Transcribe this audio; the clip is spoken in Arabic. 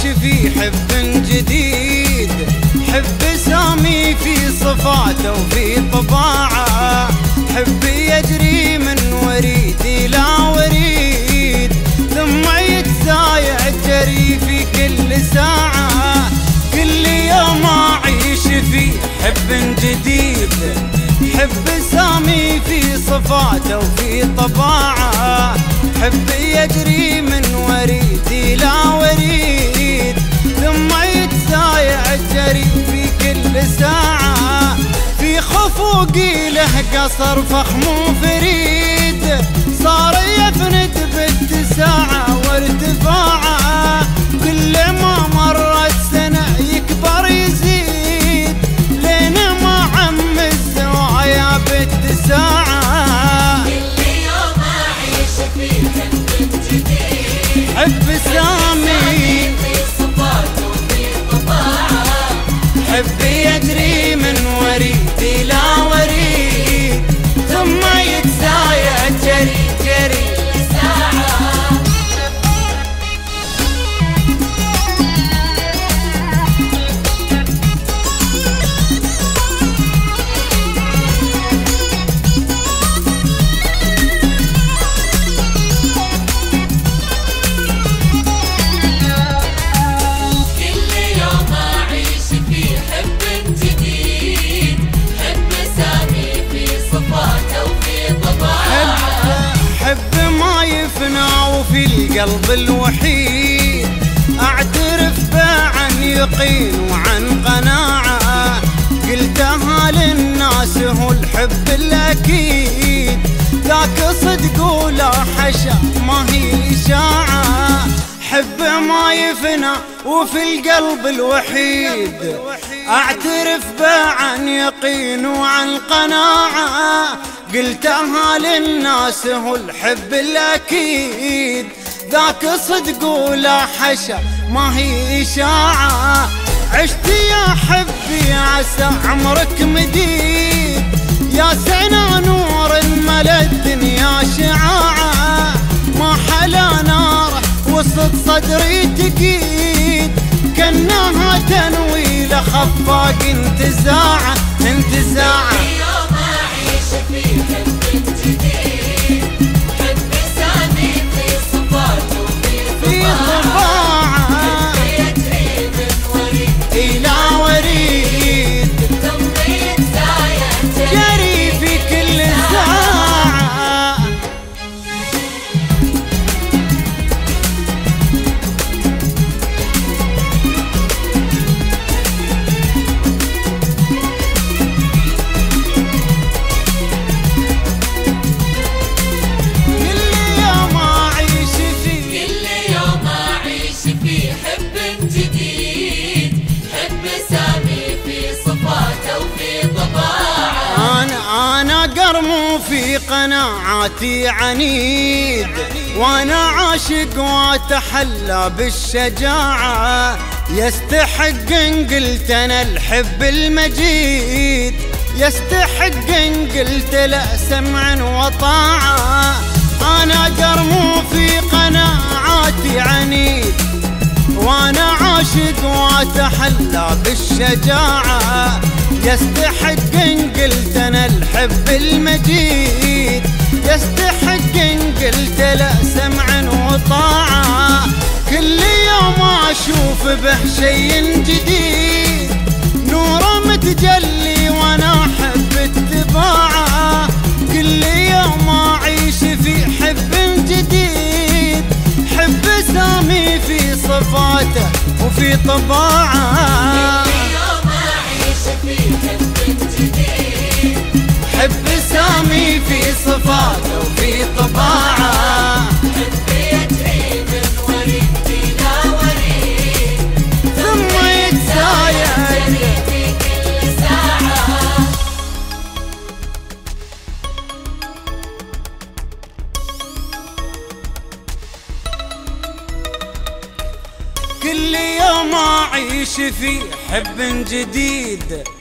في حب جديد، حب سامي في صفاته وفي طباعه، حب يجري من وريدي لا وريد، ثم يتسايع جري في كل ساعة، كل يوم أعيش في حب جديد، حب سامي في صفاته وفي طباعه، حب يجري من وريدي لا وريد، ثم يتسايع جري في كل ساعة، في خفوقي له قصر فخم وفريد، صار يفند باتساعه وارتفاعه، كل ما مرت سنة يكبر يزيد، لين ما عم الزوايا باتساعه، كل يوم أعيش في حب جديد، حب سامي في صفاته وفي طباعه، حب يجري من وريدي لا وريد، ثم يتسايع جري جري وفي القلب الوحيد، اعترف بعن يقين وعن قناعة، قلتها للناس هو الحب الاكيد، ذاك صدق ولا حشا ما هي اشاعة، حب ما يفنى وفي القلب الوحيد، اعترف بعن يقين وعن قناعة، قلتها للناس هو الحب الاكيد، ذاك صدق ولا حشا ما هي اشاعة، عشت يا حبي عسى عمرك مديد، يا سنة نور ملا الدنيا شعاعة، ما حلا نار وسط صدري تقيد، كأنها تنويل خفاق انتزاعة انتزاعة، يوم أعيش في حب جديد، حب سامي في صفاته وفي طباعه، حب يجري من وريد لا وريد، ثم يتسايع جري في كل ساعة، قرمو في قناعاتي عنيد، وانا عاشق واتحلى بالشجاعة، يستحق ان قلت انا الحب المجيد، يستحق ان قلت لا سمع وطاعة، انا قرمو في قناعاتي عنيد، وانا عاشق واتحلى بالشجاعة، يستحق ان قلت انا الحب المجيد، يستحق ان قلت لا سمع وطاعة، كل يوم اشوف به شيء جديد، نوره متجلي وانا احب اتباعه، كل يوم اعيش في حب جديد، حب سامي في صفاته وفي طباعه، في حب جديد، حب سامي في صفاته وفي طباعه، حب يجري من وريد لا وريد، ثم يتسايع في كل ساعة، كل يوم أعيش في حب جديد،